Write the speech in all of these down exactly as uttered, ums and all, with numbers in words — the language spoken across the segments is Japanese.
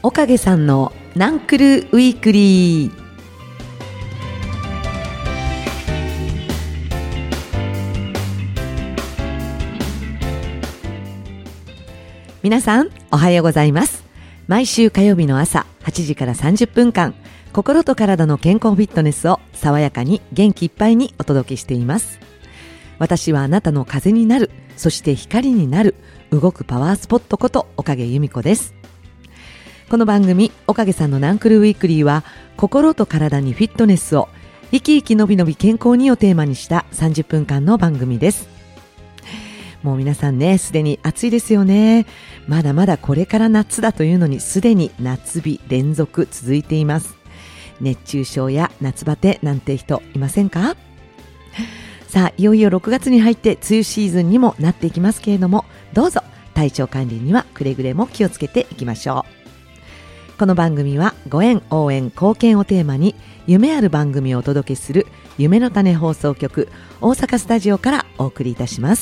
おかげさんのナンクルウィークリー。皆さんおはようございます。毎週火曜日の朝はちじからさんじゅっぷんかん、心と体の健康フィットネスを爽やかに元気いっぱいにお届けしています。私はあなたの風になる、そして光になる動くパワースポットことおかげ由美子です。この番組おかげさんのナンクルウィークリーは、心と体にフィットネスを生き生きのびのび健康にをテーマにしたさんじゅっぷんかんの番組です。もう皆さんね、すでに暑いですよね。まだまだこれから夏だというのに、すでに夏日連続続いています。熱中症や夏バテなんて人いませんか？さあ、いよいよろくがつに入って梅雨シーズンにもなっていきますけれども、どうぞ体調管理にはくれぐれも気をつけていきましょう。この番組はご縁、応援、貢献をテーマに夢ある番組をお届けする夢の種放送局大阪スタジオからお送りいたします。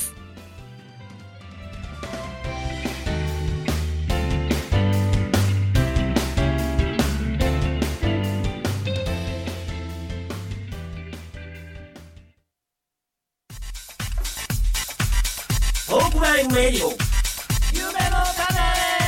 トークライブレディオ夢の種。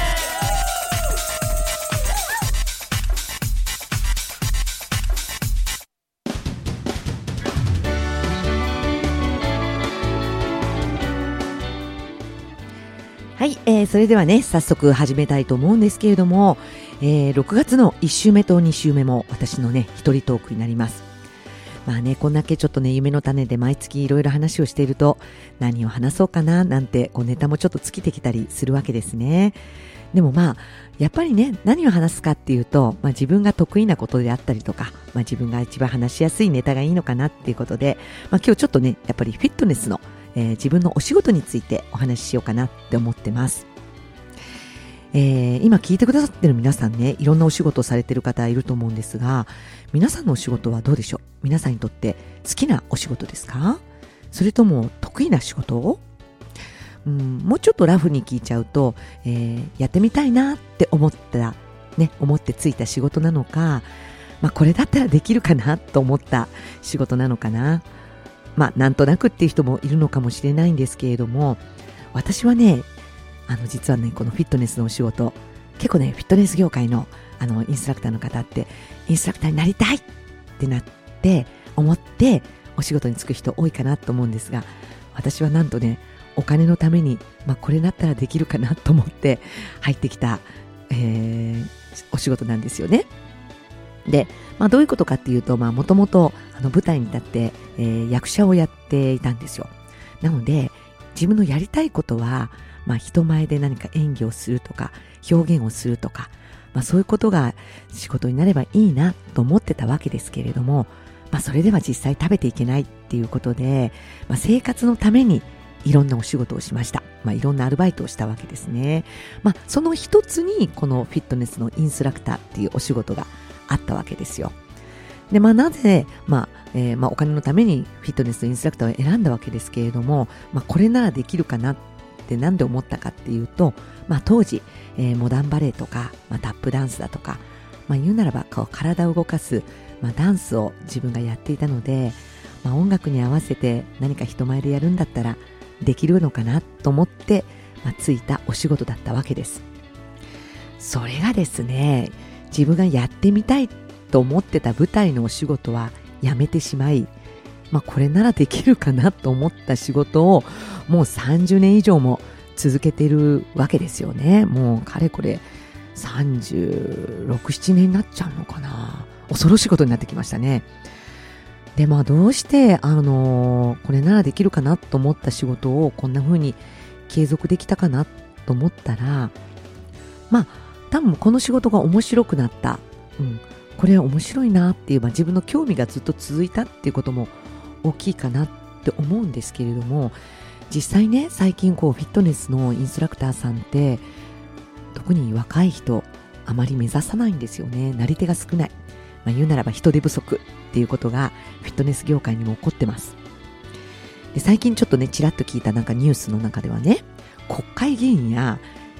はい、えー、それではね、早速始めたいと思うんですけれども、えー、ろくがつのいち週目とに週目も私のね一人トークになります。まあね、こんだけちょっとね、夢の種で毎月いろいろ話をしていると、何を話そうかななんてこうネタもちょっと尽きてきたりするわけですね。でもまあやっぱりね、何を話すかっていうと、まあ、自分が得意なことであったりとか、まあ、自分が一番話しやすいネタがいいのかなっていうことで、まあ、今日ちょっとね、やっぱりフィットネスの、えー、自分のお仕事についてお話ししようかなって思ってます。えー、今聞いてくださってる皆さんね、いろんなお仕事をされてる方いると思うんですが、皆さんのお仕事はどうでしょう？皆さんにとって好きなお仕事ですか？それとも得意な仕事？うん、もうちょっとラフに聞いちゃうと、えー、やってみたいなって思ったね、思ってついた仕事なのか、まあ、これだったらできるかなと思った仕事なのかな。まあなんとなくっていう人もいるのかもしれないんですけれども、私はね、あの実はね、このフィットネスのお仕事、結構ね、フィットネス業界のあのインストラクターの方ってインストラクターになりたいってなって思ってお仕事に就く人多いかなと思うんですが、私はなんとね、お金のために、まあ、これだったらできるかなと思って入ってきた、えー、お仕事なんですよね。で、まあ、どういうことかっていうと、まあ、もともとあの舞台に立って、えー、役者をやっていたんですよ。なので自分のやりたいことは、まあ、人前で何か演技をするとか表現をするとか、まあ、そういうことが仕事になればいいなと思ってたわけですけれども、まあ、それでは実際食べていけないっていうことで、まあ、生活のためにいろんなお仕事をしました。まあ、いろんなアルバイトをしたわけですね。まあ、その一つにこのフィットネスのインストラクターっていうお仕事があったわけですよ。で、まあ、なぜ、まあえーまあ、お金のためにフィットネスのインストラクターを選んだわけですけれども、まあ、これならできるかなってなんで思ったかっていうと、まあ、当時、えー、モダンバレエとか、まあ、タップダンスだとか、まあ、言うならばこう体を動かす、まあ、ダンスを自分がやっていたので、まあ、音楽に合わせて何か人前でやるんだったらできるのかなと思って、まあ、ついたお仕事だったわけです。それがですね、自分がやってみたいと思ってた舞台のお仕事はやめてしまい、まあ、これならできるかなと思った仕事をもうさんじゅうねん以上も続けているわけですよね。もうかれこれさんじゅうろく、ななねんになっちゃうのかな。恐ろしいことになってきましたね。で、まあどうしてあのー、これならできるかなと思った仕事をこんな風に継続できたかなと思ったら、まあ多分この仕事が面白くなった、うん、これは面白いなっていう、まあ、自分の興味がずっと続いたっていうことも大きいかなって思うんですけれども、実際ね、最近こうフィットネスのインストラクターさんって特に若い人あまり目指さないんですよね。なり手が少ない、まあ、言うならば人手不足っていうことがフィットネス業界にも起こってます。で、最近ちょっとね、ちらっと聞いたなんかニュースの中ではね、国会議員や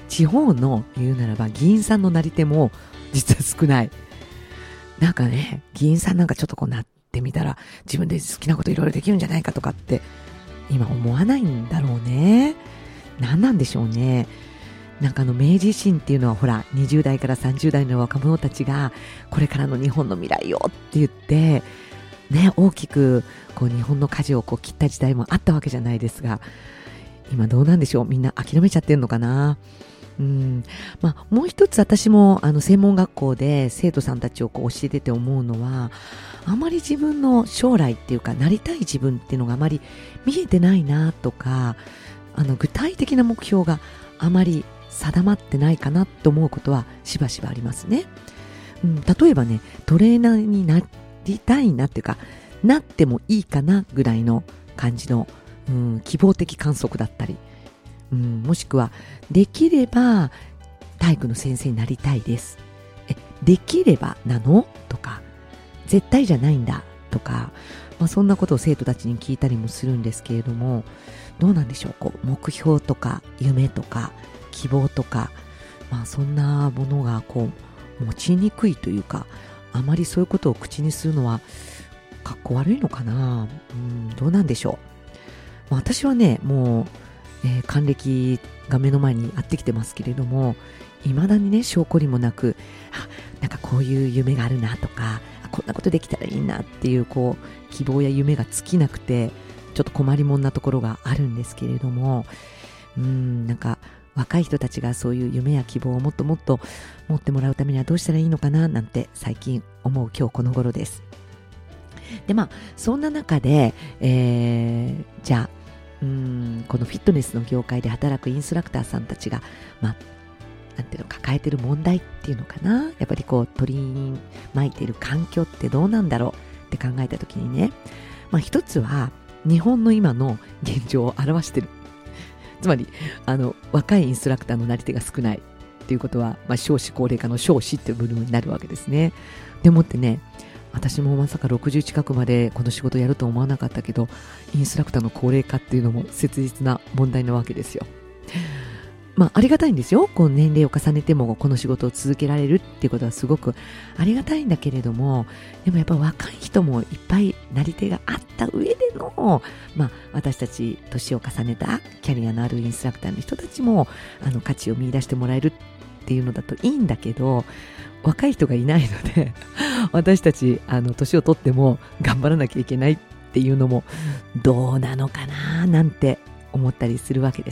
地方の言うならば議員さんのなり手も実は少ない。なんかね、議員さんなんかちょっとこうなってみたら自分で好きなこといろいろできるんじゃないかとかって今思わないんだろうね。何なんでしょうね。なんかあの明治維新っていうのはほらにじゅう代からさんじゅう代の若者たちがこれからの日本の未来をって言ってね、大きくこう日本の舵をこう切った時代もあったわけじゃないですが、今どうなんでしょう。みんな諦めちゃってるのかな。うん、まあ、もう一つ私もあの専門学校で生徒さんたちをこう教えてて思うのは、あまり自分の将来っていうかなりたい自分っていうのがあまり見えてないなとか、あの具体的な目標があまり定まってないかなと思うことはしばしばありますね。うん、例えばね、トレーナーになりたいなっていうかなってもいいかなぐらいの感じの、うん、希望的観測だったり、うん、もしくはできれば体育の先生になりたいです。え、できればなのとか、絶対じゃないんだとか、まあ、そんなことを生徒たちに聞いたりもするんですけれども、どうなんでしょう。こう目標とか夢とか希望とか、まあ、そんなものがこう持ちにくいというか、あまりそういうことを口にするのはかっこ悪いのかな。うん、どうなんでしょう。まあ、私はね、もうえー、還暦が目の前にやってきてますけれども、未だにね証拠りもなく、あ、なんかこういう夢があるなとか、あ、こんなことできたらいいなっていうこう希望や夢が尽きなくて、ちょっと困りもんなところがあるんですけれども、うーんなんか若い人たちがそういう夢や希望をもっともっと持ってもらうためにはどうしたらいいのかななんて最近思う今日この頃です。でまあそんな中で、えー、じゃあうーんこのフィットネスの業界で働くインストラクターさんたちが、まあ、なんていうの抱えている問題っていうのかな、やっぱりこう取り巻いている環境ってどうなんだろうって考えたときにね、まあ、一つは日本の今の現状を表している。つまりあの若いインストラクターのなり手が少ないっていうことは、まあ、少子高齢化の少子っていう部分になるわけですね。でもってね、私もまさかろくじゅう近くまでこの仕事をやると思わなかったけど、インストラクターの高齢化っていうのも切実な問題なわけですよ。まあありがたいんですよ。こう年齢を重ねてもこの仕事を続けられるっていうことはすごくありがたいんだけれども、でもやっぱ若い人もいっぱいなり手があった上での、まあ私たち年を重ねたキャリアのあるインストラクターの人たちもあの価値を見出してもらえるっていうのだといいんだけど、若い人がいないので私たちあの年を取っても頑張らなきゃいけないっていうのもどうなのかななんて思ったりするわけです。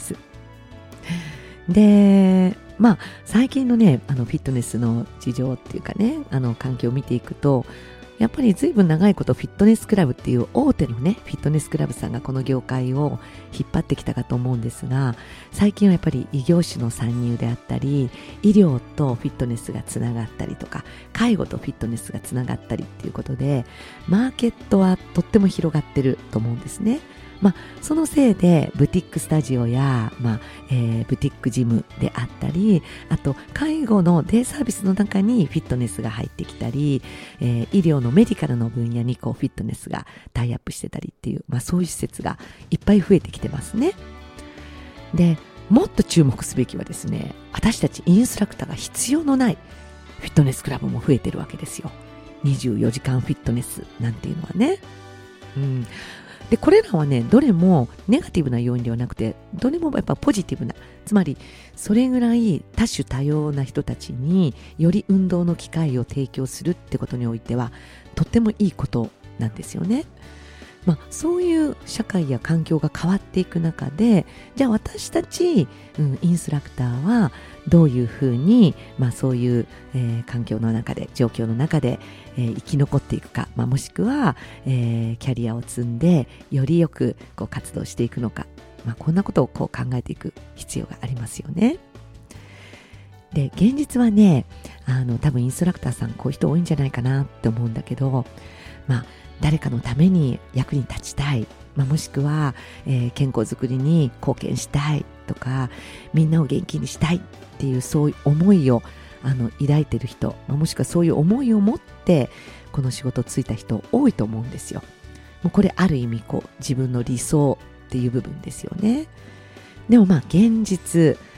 でまあ最近のねあのフィットネスの事情っていうかね、あの環境を見ていくと、やっぱり随分長いことフィットネスクラブっていう大手のねフィットネスクラブさんがこの業界を引っ張ってきたかと思うんですが、最近はやっぱり異業種の参入であったり、医療とフィットネスがつながったりとか、介護とフィットネスがつながったりっていうことで、マーケットはとっても広がってると思うんですね。まあ、そのせいでブティックスタジオや、まあえー、ブティックジムであったり、あと介護のデイサービスの中にフィットネスが入ってきたり、えー、医療のメディカルの分野にこうフィットネスがタイアップしてたりっていう、まあ、そういう施設がいっぱい増えてきてますね。でもっと注目すべきはですね、私たちインストラクターが必要のないフィットネスクラブも増えてるわけですよ。にじゅうよじかんフィットネスなんていうのはね、うんでこれらはねどれもネガティブな要因ではなくて、どれもやっぱポジティブな、つまりそれぐらい多種多様な人たちにより運動の機会を提供するってことにおいてはとってもいいことなんですよね。まあ、そういう社会や環境が変わっていく中で、じゃあ私たち、うん、インストラクターはどういうふうに、まあ、そういう、えー、環境の中で状況の中で、えー、生き残っていくか、まあ、もしくは、えー、キャリアを積んでよりよくこう活動していくのか、まあ、こんなことをこう考えていく必要がありますよね。で現実はね、あの多分インストラクターさんこういう人多いんじゃないかなって思うんだけど、まあ誰かのために役に立ちたい、まあ、もしくは、えー、健康づくりに貢献したいとか、みんなを元気にしたいっていうそういう思いをあの抱いている人、まあ、もしくはそういう思いを持ってこの仕事をついた人多いと思うんですよ。もうこれある意味こう自分の理想っていう部分ですよね。でもまあ現実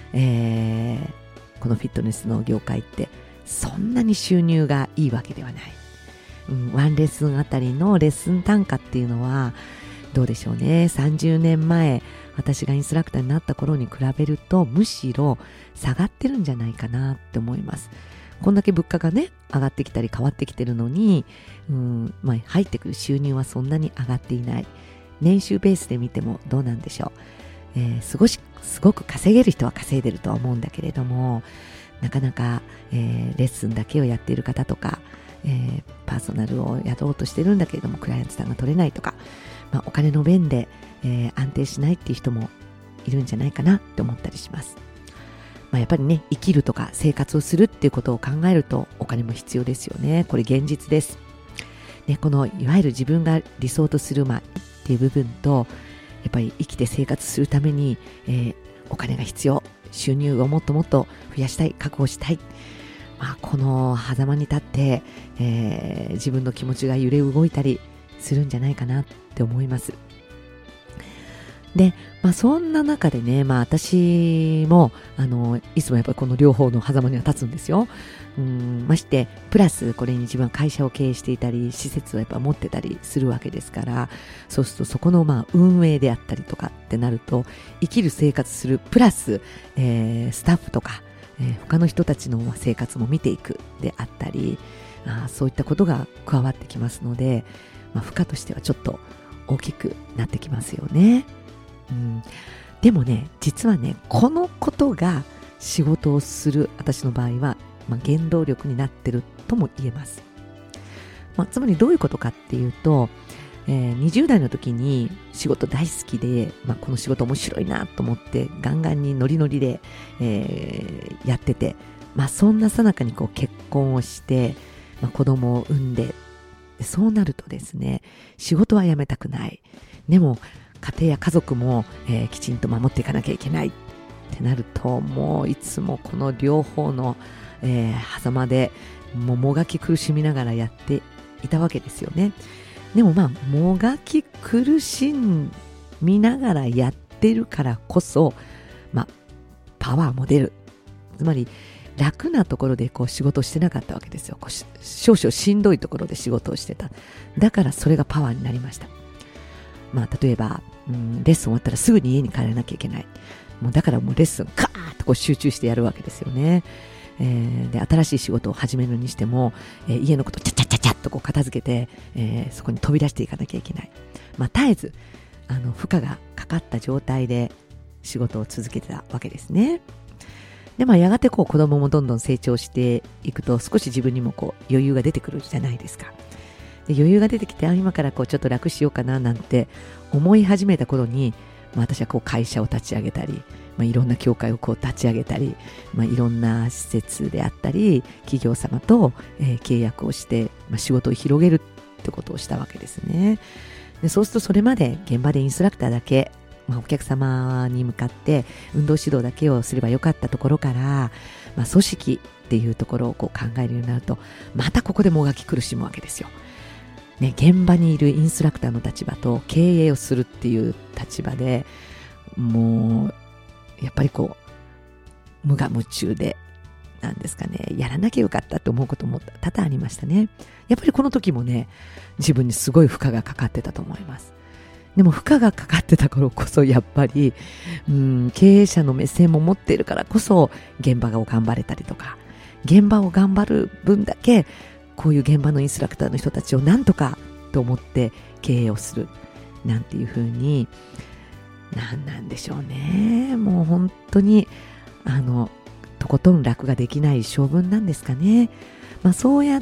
えー、このフィットネスの業界ってそんなに収入がいいわけではない、うん、ワンレッスンあたりのレッスン単価っていうのはどうでしょうね、さんじゅうねんまえ私がインストラクターになった頃に比べるとむしろ下がってるんじゃないかなって思います。こんだけ物価がね上がってきたり変わってきてるのに、うんまあ、入ってくる収入はそんなに上がっていない。年収ベースで見てもどうなんでしょう、えー、すごしすごく稼げる人は稼いでるとは思うんだけれども、なかなか、えー、レッスンだけをやっている方とか、えー、パーソナルを雇おうとしてるんだけれどもクライアントさんが取れないとか、まあ、お金の面で、えー、安定しないっていう人もいるんじゃないかなって思ったりします。まあ、やっぱりね生きるとか生活をするっていうことを考えるとお金も必要ですよね。これ現実です、ね、このいわゆる自分が理想とする、まあ、っていう部分とやっぱり生きて生活するために、えー、お金が必要、収入をもっともっと増やしたい、確保したい、まあ、この狭間に立って、えー、自分の気持ちが揺れ動いたりするんじゃないかなって思います。で、まあ、そんな中でね、まあ、私もあのいつもやっぱりこの両方の狭間には立つんですよ。うんましてプラスこれに自分は会社を経営していたり施設をやっぱ持ってたりするわけですから、そうするとそこのまあ運営であったりとかってなると生きる生活するプラス、えー、スタッフとか、えー、他の人たちの生活も見ていくであったり、あそういったことが加わってきますので、まあ、負荷としてはちょっと大きくなってきますよね。うん、でもね実はねこのことが仕事をする私の場合は、まあ、原動力になってるとも言えます。まあ、つまりどういうことかっていうと、えー、にじゅう代の時に仕事大好きで、まあ、この仕事面白いなと思ってガンガンにノリノリで、えー、やってて、まあ、そんな最中にこう結婚をして、まあ、子供を産んで、そうなるとですね仕事は辞めたくない、でも家庭や家族も、えー、きちんと守っていかなきゃいけないってなると、もういつもこの両方の、えー、狭間でもうもがき苦しみながらやっていたわけですよね。でもまあもがき苦しみながらやってるからこそ、まあパワーも出る。つまり楽なところでこう仕事をしてなかったわけですよ。こう少々しんどいところで仕事をしてた。だからそれがパワーになりました。まあ例えば、うん、レッスン終わったらすぐに家に帰らなきゃいけない。もうだからもうレッスンカーッとこう集中してやるわけですよね。えー、で新しい仕事を始めるにしても、えー、家のことチャチャチャチャッとこう片付けて、えー、そこに飛び出していかなきゃいけない。まあ絶えずあの負荷がかかった状態で仕事を続けてたわけですね。でまあやがてこう子供もどんどん成長していくと少し自分にもこう余裕が出てくるじゃないですか。で余裕が出てきて、あ今からこうちょっと楽しようかななんて思い始めた頃に、まあ、私はこう会社を立ち上げたり、まあ、いろんな協会をこう立ち上げたり、まあ、いろんな施設であったり企業様と、えー、契約をして、まあ、仕事を広げるってことをしたわけですね。でそうするとそれまで現場でインストラクターだけ、まあ、お客様に向かって運動指導だけをすればよかったところから、まあ、組織っていうところをこう考えるようになると、またここでもがき苦しむわけですよ。ね、現場にいるインストラクターの立場と経営をするっていう立場でもうやっぱりこう無我夢中でなんですかね、やらなきゃよかったと思うことも多々ありましたね。やっぱりこの時もね自分にすごい負荷がかかってたと思います。でも負荷がかかってた頃こそやっぱりうん経営者の目線も持っているからこそ現場を頑張れたりとか、現場を頑張る分だけこういう現場のインストラクターの人たちをなんとかと思って経営をするなんていう風に、なんなんでしょうね、もう本当にあのとことん楽ができない性分なんですかね。まあそうやって、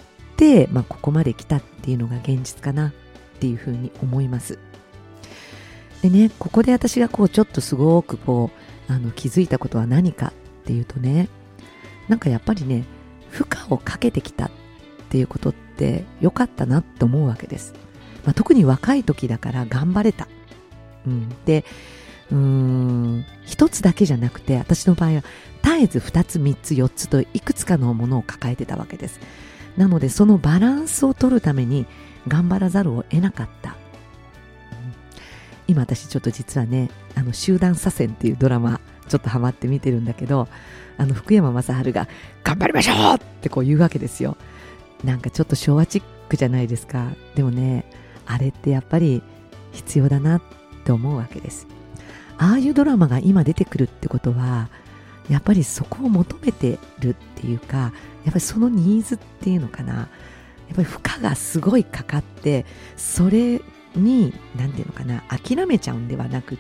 まあ、ここまで来たっていうのが現実かなっていう風に思います。でね、ここで私がこうちょっとすごくこうあの気づいたことは何かっていうとね、なんかやっぱりね負荷をかけてきたっていうことって良かったなって思うわけです。まあ、特に若い時だから頑張れた。うん、で、うーん、一つだけじゃなくて私の場合は絶えず二つ三つ四つといくつかのものを抱えてたわけです。なのでそのバランスを取るために頑張らざるを得なかった。うん、今私ちょっと実はねあの集団左遷っていうドラマちょっとハマって見てるんだけど、あの福山雅治が頑張りましょうってこう言うわけですよ。なんかちょっと昭和チックじゃないですか。でもね、あれってやっぱり必要だなって思うわけです。ああいうドラマが今出てくるってことは、やっぱりそこを求めてるっていうか、やっぱりそのニーズっていうのかな、やっぱり負荷がすごいかかって、それに何ていうのかな、諦めちゃうんではなくって、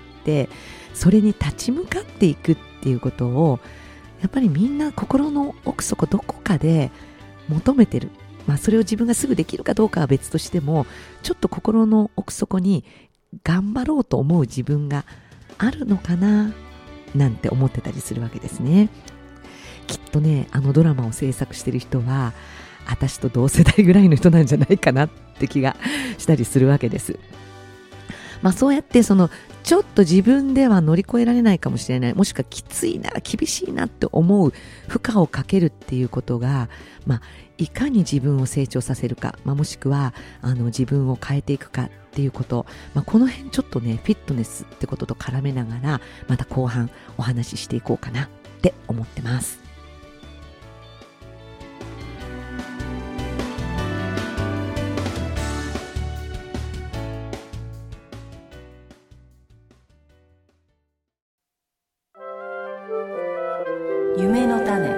それに立ち向かっていくっていうことをやっぱりみんな心の奥底どこかで求めてる。まあそれを自分がすぐできるかどうかは別としても、ちょっと心の奥底に頑張ろうと思う自分があるのかななんて思ってたりするわけですね。きっとね、あのドラマを制作してる人は私と同世代ぐらいの人なんじゃないかなって気がしたりするわけです。まあそうやってそのちょっと自分では乗り越えられないかもしれない、もしくはきついな、厳しいなって思う負荷をかけるっていうことが、まあいかに自分を成長させるか、まあ、もしくはあの自分を変えていくかっていうこと、まあ、この辺ちょっとねフィットネスってことと絡めながら、また後半お話ししていこうかなって思ってます。 夢の種。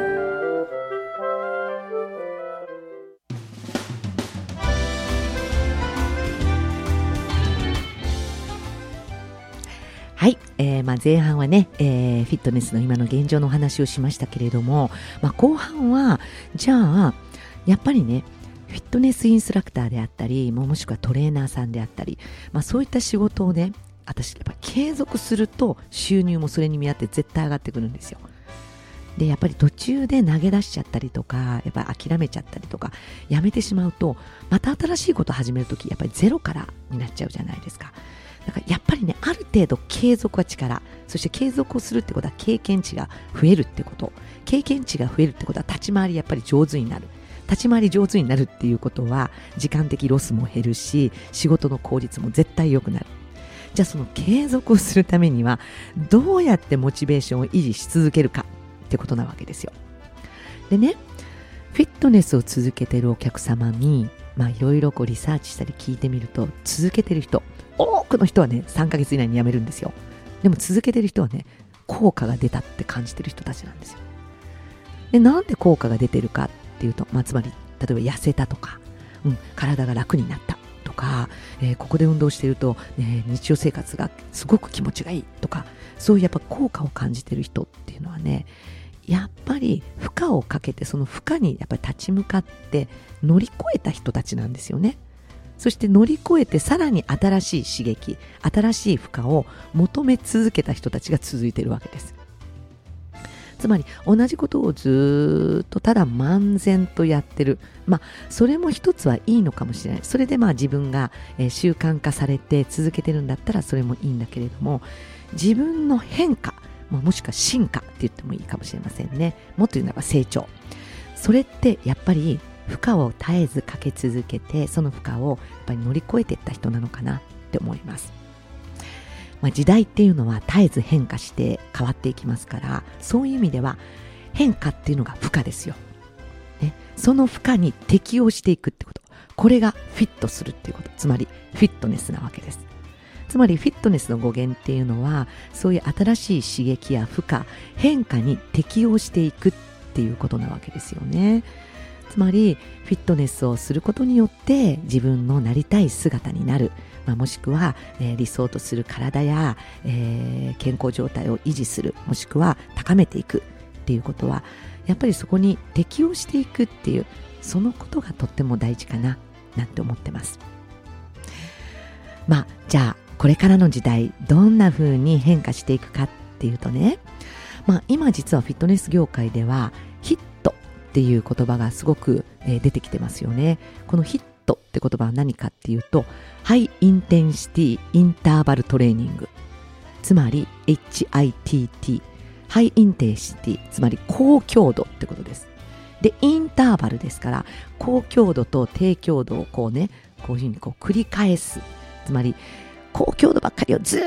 はい、えーまあ、前半はね、えー、フィットネスの今の現状のお話をしましたけれども、まあ、後半はじゃあやっぱりね、フィットネスインストラクターであったり、もしくはトレーナーさんであったり、まあ、そういった仕事をね、私やっぱ継続すると収入もそれに見合って絶対上がってくるんですよ。でやっぱり途中で投げ出しちゃったりとか、やっぱり諦めちゃったりとかやめてしまうと、また新しいことを始めるときやっぱりゼロからになっちゃうじゃないですか。だからやっぱりね、ある程度継続は力、そして継続をするってことは経験値が増えるってこと、経験値が増えるってことは立ち回りやっぱり上手になる、立ち回り上手になるっていうことは時間的ロスも減るし、仕事の効率も絶対良くなる。じゃあその継続をするためにはどうやってモチベーションを維持し続けるかってことなわけですよ。でね、フィットネスを続けているお客様にまあいろいろこうリサーチしたり聞いてみると、続けてる人、多くの人はねさんかげつ以内に辞めるんですよ。でも続けてる人はね、効果が出たって感じてる人たちなんですよ。でなんで効果が出てるかっていうと、まあ、つまり例えば痩せたとか、うん、体が楽になったとか、えー、ここで運動してると、ね、日常生活がすごく気持ちがいいとか、そういうやっぱ効果を感じてる人っていうのはね、やっぱり負荷をかけて、その負荷にやっぱり立ち向かって乗り越えた人たちなんですよね。そして乗り越えてさらに新しい刺激、新しい負荷を求め続けた人たちが続いているわけです。つまり同じことをずっとただ漫然とやってる、まあそれも一つはいいのかもしれない。それでまあ自分が、えー、習慣化されて続けてるんだったらそれもいいんだけれども、自分の変化、まあ、もしくは進化って言ってもいいかもしれませんね。もっと言うならば成長。それってやっぱり負荷を絶えずかけ続けて、その負荷をやっぱり乗り越えていった人なのかなって思います。まあ、時代っていうのは絶えず変化して変わっていきますから、そういう意味では変化っていうのが負荷ですよ、ね、その負荷に適応していくってこと、これがフィットするっていうこと、つまりフィットネスなわけです。つまりフィットネスの語源っていうのは、そういう新しい刺激や負荷、変化に適応していくっていうことなわけですよね。つまりフィットネスをすることによって自分のなりたい姿になる、まあ、もしくは、えー、理想とする体や、えー、健康状態を維持する、もしくは高めていくっていうことは、やっぱりそこに適応していくっていう、そのことがとっても大事かななんて思ってます。まあじゃあこれからの時代どんな風に変化していくかっていうとね、まあ今実はフィットネス業界ではヒットっていう言葉がすごく、えー、出てきてますよね。このヒットって言葉は何かっていうと、ハイインテンシティインターバルトレーニング、つまり エイチアイティーティー、 ハイインテンシティ、つまり高強度ってことです。でインターバルですから、高強度と低強度をこうね、こういうふうにこう繰り返す、つまり高強度ばっかりをずーっ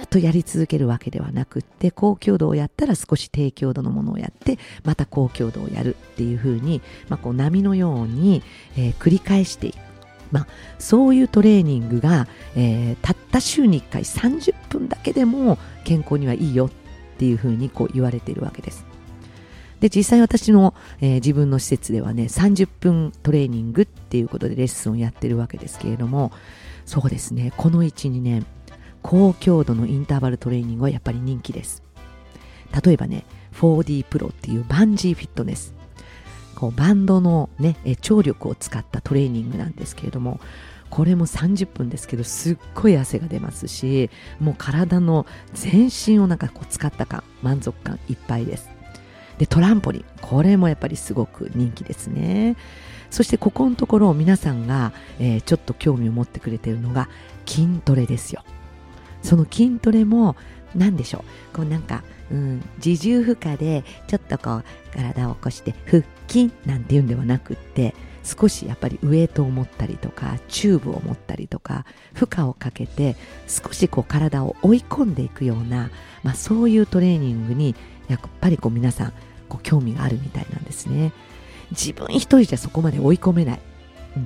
っとやり続けるわけではなくって、高強度をやったら少し低強度のものをやってまた高強度をやるっていう風に、まあ、こう波のように、えー、繰り返していく、まあ、そういうトレーニングが、えー、たった週にいっかいさんじゅっぷんだけでも健康にはいいよっていう風にこう言われているわけです。で、実際私の、えー、自分の施設ではね、さんじゅっぷんトレーニングっていうことでレッスンをやってるわけですけれども、そうですね、このいち、にねん高強度のインターバルトレーニングはやっぱり人気です。例えばね、フォーディー プロっていうバンジーフィットネス、こうバンドのね、張力を使ったトレーニングなんですけれども、これもさんじゅっぷんですけど、すっごい汗が出ますし、もう体の全身をなんかこう使った感、満足感いっぱいです。で、トランポリン、これもやっぱりすごく人気ですね。そしてここのところ皆さんが、えー、ちょっと興味を持ってくれているのが筋トレですよ。その筋トレも何でしょう、こうなんか、うん、自重負荷でちょっとこう体を起こして腹筋なんていうんではなくって、少しやっぱりウエイトを持ったりとかチューブを持ったりとか負荷をかけて少しこう体を追い込んでいくような、まあ、そういうトレーニングにやっぱりこう皆さんこう興味があるみたいなんですね。自分一人じゃそこまで追い込めない、うん、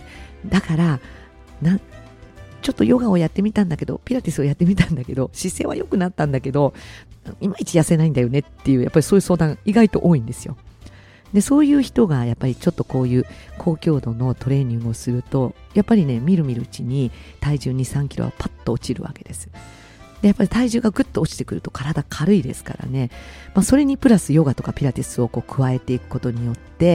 だからなちょっとヨガをやってみたんだけど、ピラティスをやってみたんだけど、姿勢は良くなったんだけど、いまいち痩せないんだよねっていう、やっぱりそういう相談意外と多いんですよ。で、そういう人がやっぱりちょっとこういう高強度のトレーニングをすると、やっぱりね、みるみるうちに体重に、さんキロはパッと落ちるわけです。で、やっぱり体重がぐっと落ちてくると体軽いですからね、まあ、それにプラスヨガとかピラティスをこう加えていくことによって、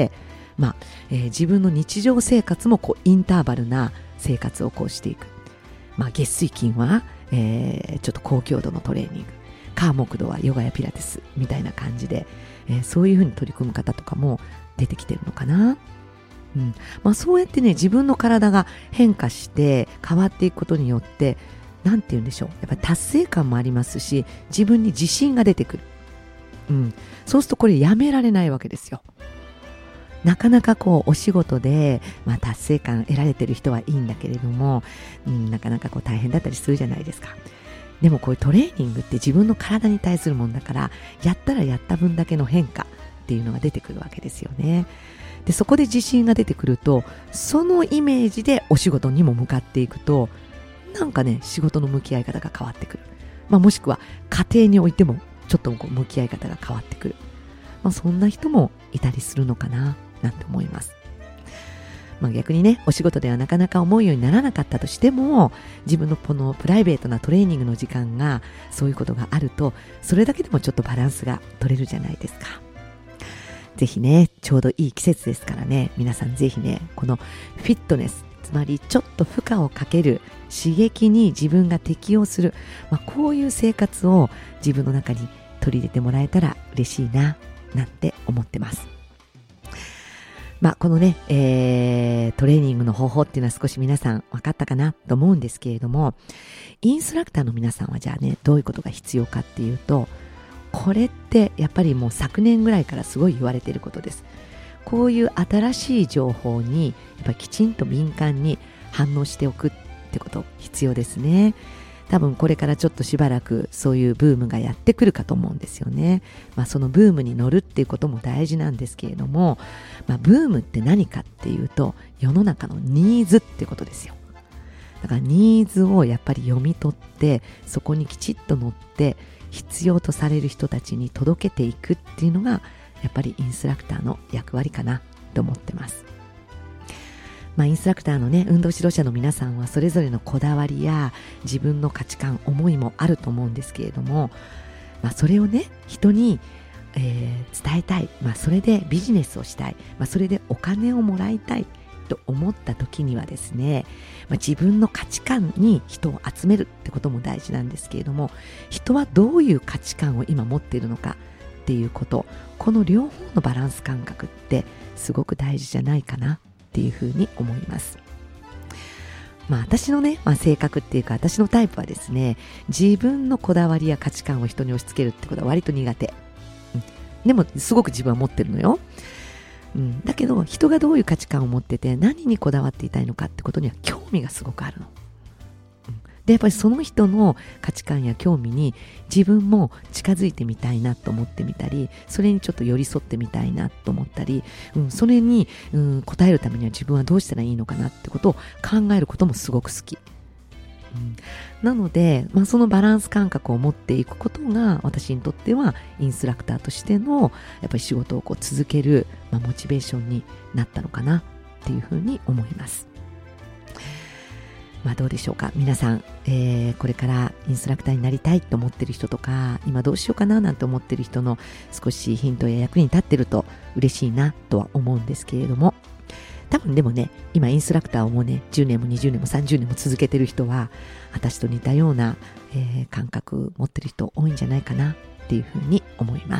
まあえー、自分の日常生活もこうインターバルな生活をこうしていく。まあ、月水金は、えー、ちょっと高強度のトレーニング、火木土はヨガやピラティスみたいな感じで、えー、そういうふうに取り組む方とかも出てきてるのかな。うんまあ、そうやってね、自分の体が変化して変わっていくことによって、なんて言うんでしょう、やっぱり達成感もありますし、自分に自信が出てくる。うん、そうするとこれやめられないわけですよ。なかなかこうお仕事で、まあ、達成感得られてる人はいいんだけれども、うん、なかなかこう大変だったりするじゃないですか。でもこういうトレーニングって自分の体に対するもんだから、やったらやった分だけの変化っていうのが出てくるわけですよね。で、そこで自信が出てくると、そのイメージでお仕事にも向かっていくと、なんかね、仕事の向き合い方が変わってくる。まあ、もしくは家庭においてもちょっとこう向き合い方が変わってくる。まあ、そんな人もいたりするのかななんて思います。まあ、逆にね、お仕事ではなかなか思うようにならなかったとしても、自分のこのプライベートなトレーニングの時間がそういうことがあると、それだけでもちょっとバランスが取れるじゃないですか。ぜひね、ちょうどいい季節ですからね、皆さんぜひね、このフィットネス、つまりちょっと負荷をかける刺激に自分が適応する、まあ、こういう生活を自分の中に取り入れてもらえたら嬉しいななんて思ってます。まあ、このね、えー、トレーニングの方法っていうのは少し皆さん分かったかなと思うんですけれども、インストラクターの皆さんはじゃあね、どういうことが必要かっていうと、これってやっぱりもう昨年ぐらいからすごい言われていることです。こういう新しい情報にやっぱりきちんと敏感に反応しておくってこと必要ですね。多分これからちょっとしばらくそういうブームがやってくるかと思うんですよね。まあ、そのブームに乗るっていうことも大事なんですけれども、まあ、ブームって何かっていうと、世の中のニーズってことですよ。だからニーズをやっぱり読み取って、そこにきちっと乗って必要とされる人たちに届けていくっていうのがやっぱりインストラクターの役割かなと思ってます。まあ、インストラクターのね、運動指導者の皆さんはそれぞれのこだわりや自分の価値観、思いもあると思うんですけれども、まあ、それをね、人に、えー、伝えたい、まあ、それでビジネスをしたい、まあ、それでお金をもらいたいと思った時にはですね、まあ、自分の価値観に人を集めるってことも大事なんですけれども、人はどういう価値観を今持っているのかっていうこと、この両方のバランス感覚ってすごく大事じゃないかなっていうふうに思います。まあ私のね、まあ、性格っていうか私のタイプはですね、自分のこだわりや価値観を人に押し付けるってことは割と苦手、うん、でもすごく自分は持ってるのよ、うん、だけど人がどういう価値観を持ってて何にこだわっていたいのかってことには興味がすごくあるの、うん、 でやっぱりその人の価値観や興味に自分も近づいてみたいなと思ってみたり、それにちょっと寄り添ってみたいなと思ったり、うん、それに、うん、応えるためには自分はどうしたらいいのかなってことを考えることもすごく好き、うん、なので、まあ、そのバランス感覚を持っていくことが私にとってはインストラクターとしてのやっぱり仕事をこう続ける、まあ、モチベーションになったのかなっていうふうに思います。まあどうでしょうか皆さん、えー、これからインストラクターになりたいと思ってる人とか、今どうしようかななんて思ってる人の少しヒントや役に立ってると嬉しいなとは思うんですけれども、多分でもね、今インストラクターをもうねじゅうねんもにじゅうねんもさんじゅうねんも続けてる人は私と似たような、えー、感覚持ってる人多いんじゃないかなっていうふうに思います。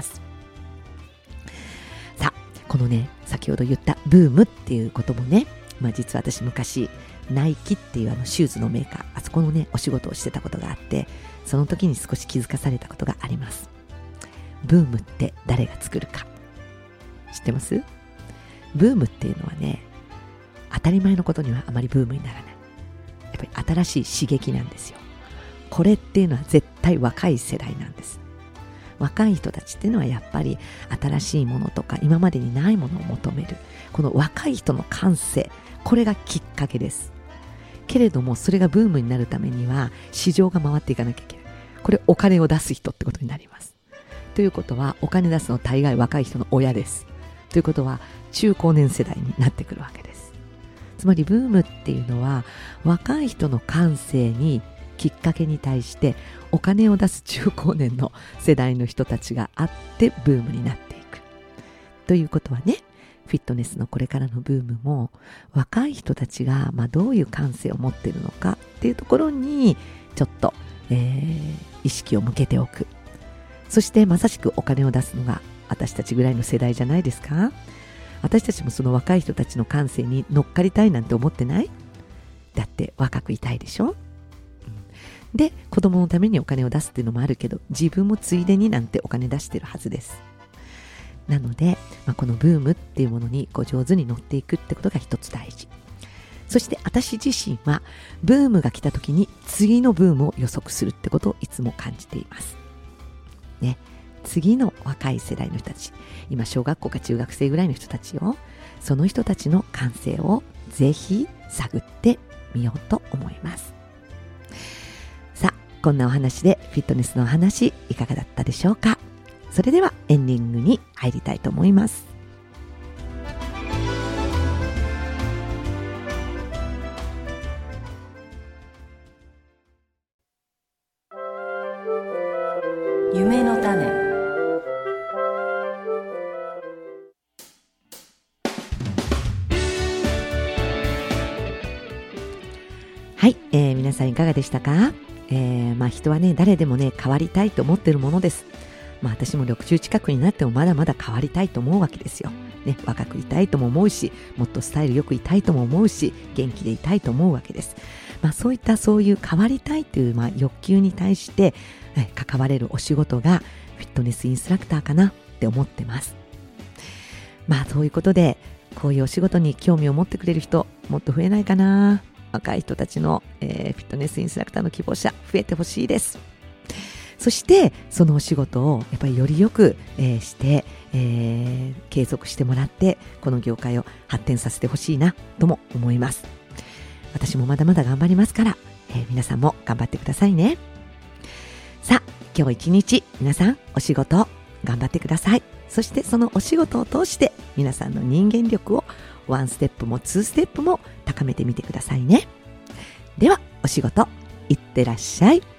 さあこのね先ほど言ったブームっていうこともね、まあ実は私昔ナイキっていうあのシューズのメーカー、あそこのねお仕事をしてたことがあって、その時に少し気づかされたことがあります。ブームって誰が作るか知ってます？ブームっていうのはね、当たり前のことにはあまりブームにならない。やっぱり新しい刺激なんですよ。これっていうのは絶対若い世代なんです。若い人たちっていうのはやっぱり新しいものとか今までにないものを求める、この若い人の感性、これがきっかけです。けれどもそれがブームになるためには市場が回っていかなきゃいけない。これお金を出す人ってことになります。ということはお金出すの大概若い人の親です。ということは中高年世代になってくるわけです。つまりブームっていうのは若い人の感性にきっかけに対してお金を出す中高年の世代の人たちがあってブームになっていく。ということはね、フィットネスのこれからのブームも若い人たちがまあどういう感性を持っているのかっていうところにちょっと、えー、意識を向けておく。そしてまさしくお金を出すのが私たちぐらいの世代じゃないですか。私たちもその若い人たちの感性に乗っかりたいなんて思ってない？だって若くいたいでしょ。で子供のためにお金を出すっていうのもあるけど、自分もついでになんてお金出してるはずです。なので、まあ、このブームっていうものにこう上手に乗っていくってことが一つ大事。そして私自身はブームが来た時に次のブームを予測するってことをいつも感じていますね。次の若い世代の人たち、今小学校か中学生ぐらいの人たちを、その人たちの感性をぜひ探ってみようと思います。さあこんなお話でフィットネスのお話いかがだったでしょうか。それではエンディングに入りたいと思います。 夢の種。 はい、えー、皆さんいかがでしたか。えーまあ、人はね誰でもね変わりたいと思っているものです。まあ、私もろくじゅう近くになってもまだまだ変わりたいと思うわけですよ、ね、若くいたいとも思うし、もっとスタイルよくいたいとも思うし、元気でいたいと思うわけです。まあ、そういったそういう変わりたいという、まあ、欲求に対してえ関われるお仕事がフィットネスインストラクターかなって思ってます。まあそういうことでこういうお仕事に興味を持ってくれる人もっと増えないかな。若い人たちの、えー、フィットネスインストラクターの希望者増えてほしいです。そしてそのお仕事をやっぱりよりよく、えー、して、えー、継続してもらってこの業界を発展させてほしいなとも思います。私もまだまだ頑張りますから、えー、皆さんも頑張ってくださいね。さあ今日一日皆さんお仕事頑張ってください。そしてそのお仕事を通して皆さんの人間力をワンステップもツーステップも高めてみてくださいね。ではお仕事いってらっしゃい。